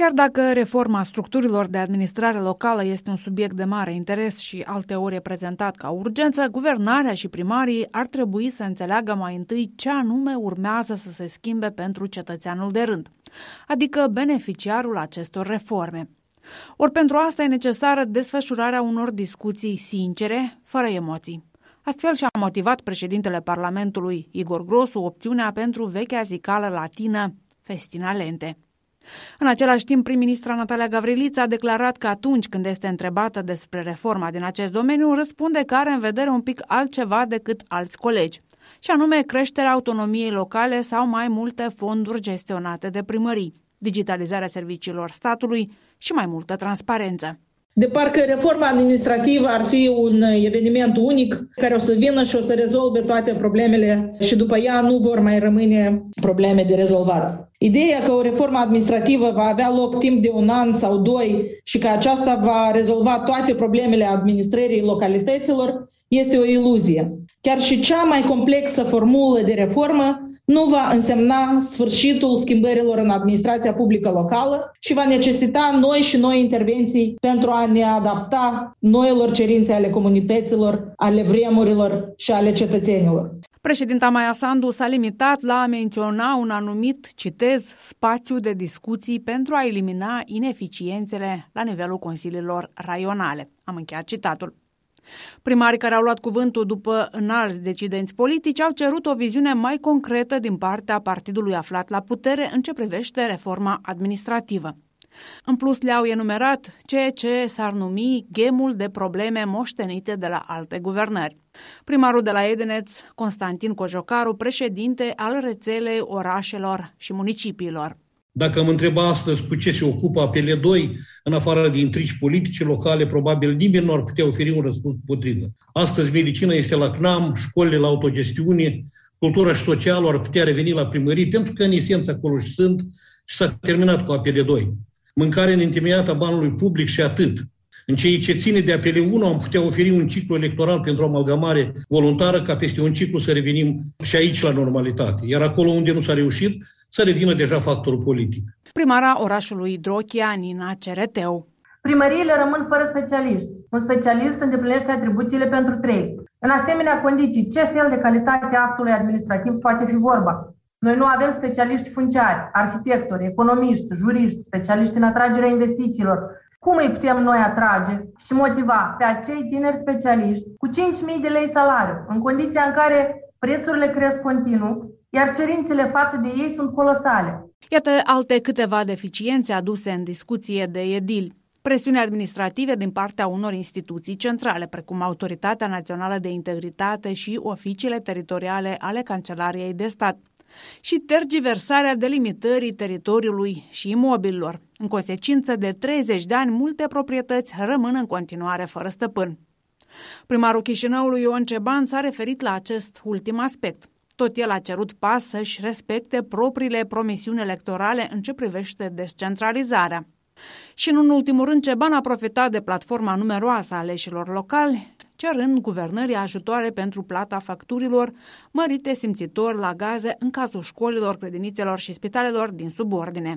Chiar dacă reforma structurilor de administrare locală este un subiect de mare interes și alteori e prezentat ca urgență, guvernarea și primarii ar trebui să înțeleagă mai întâi ce anume urmează să se schimbe pentru cetățeanul de rând, adică beneficiarul acestor reforme. Ori pentru asta e necesară desfășurarea unor discuții sincere, fără emoții. Astfel și-a motivat președintele Parlamentului, Igor Grosu, opțiunea pentru vechea zicală latină festina lente. În același timp, prim-ministra Natalia Gavrilița a declarat că atunci când este întrebată despre reforma din acest domeniu, răspunde că are în vedere un pic altceva decât alți colegi, și anume creșterea autonomiei locale sau mai multe fonduri gestionate de primării, digitalizarea serviciilor statului și mai multă transparență. De parcă reforma administrativă ar fi un eveniment unic care o să vină și o să rezolve toate problemele și după ea nu vor mai rămâne probleme de rezolvat. Ideea că o reformă administrativă va avea loc timp de 1 an sau 2 și că aceasta va rezolva toate problemele administrării localităților este o iluzie. Chiar și cea mai complexă formulă de reformă nu va însemna sfârșitul schimbărilor în administrația publică locală și va necesita noi intervenții pentru a ne adapta noilor cerințe ale comunităților, ale vremurilor și ale cetățenilor. Președinta Maia Sandu s-a limitat la a menționa un anumit, citez, spațiu de discuții pentru a elimina ineficiențele la nivelul consiliilor raionale. Am încheiat citatul. Primarii care au luat cuvântul după înalți decidenți politici au cerut o viziune mai concretă din partea partidului aflat la putere în ce privește reforma administrativă. În plus, le-au enumerat ceea ce s-ar numi ghemul de probleme moștenite de la alte guvernări. Primarul de la Edeneț, Constantin Cojocaru, președinte al rețelei orașelor și municipiilor. Dacă mă întreba astăzi cu ce se ocupă APL2, în afară de intrigi politice locale, probabil nimeni nu ar putea oferi un răspuns potrivit. Astăzi medicina este la CNAM, școlile la autogestiune, cultura și socialul ar putea reveni la primării, pentru că în esență acolo și sunt și s-a terminat cu APL2. Mâncare neîntemeiată banului public și atât. În ceea ce ține de APL1 am putea oferi un ciclu electoral pentru amalgamare voluntară ca peste un ciclu să revenim și aici la normalitate. Iar acolo unde nu s-a reușit, să revină deja factorul politic. Primara orașului Drochia, Nina Cereteu. Primăriile rămân fără specialiști. Un specialist îndeplinește atribuțiile pentru 3. În asemenea condiții, ce fel de calitate a actului administrativ poate fi vorba? Noi nu avem specialiști funciari, arhitectori, economiști, juriști, specialiști în atragerea investițiilor. Cum îi putem noi atrage și motiva pe acei tineri specialiști cu 5.000 de lei salariu, în condiția în care prețurile cresc continuu, iar cerințele față de ei sunt colosale? Iată alte câteva deficiențe aduse în discuție de edili. Presiuni administrative din partea unor instituții centrale, precum Autoritatea Națională de Integritate și oficiile teritoriale ale Cancelariei de Stat, și tergiversarea delimitării teritoriului și imobililor. În consecință, de 30 de ani, multe proprietăți rămân în continuare fără stăpân. Primarul Chișinăului, Ion Ceban, s-a referit la acest ultim aspect. Tot el a cerut PAS să-și respecte propriile promisiuni electorale în ce privește descentralizarea. Și în ultimul rând, Ceban a profitat de platforma numeroasă a aleșilor locali, cerând guvernării ajutoare pentru plata facturilor mărite simțitor la gaze în cazul școlilor, grădinițelor și spitalelor din subordine.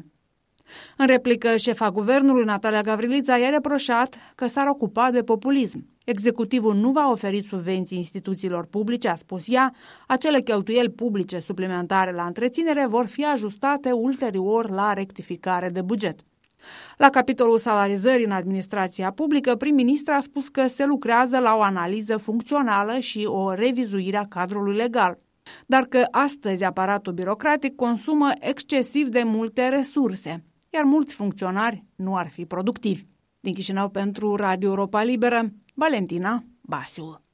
În replică, șefa guvernului, Natalia Gavrilița, i-a reproșat că s-ar ocupa de populism. Executivul nu va oferi subvenții instituțiilor publice, a spus ea, acele cheltuieli publice suplimentare la întreținere vor fi ajustate ulterior la rectificare de buget. La capitolul salarizării în administrația publică, prim-ministra a spus că se lucrează la o analiză funcțională și o revizuire a cadrului legal, dar că astăzi aparatul birocratic consumă excesiv de multe resurse, iar mulți funcționari nu ar fi productivi. Din Chișinău pentru Radio Europa Liberă, Valentina Basiul.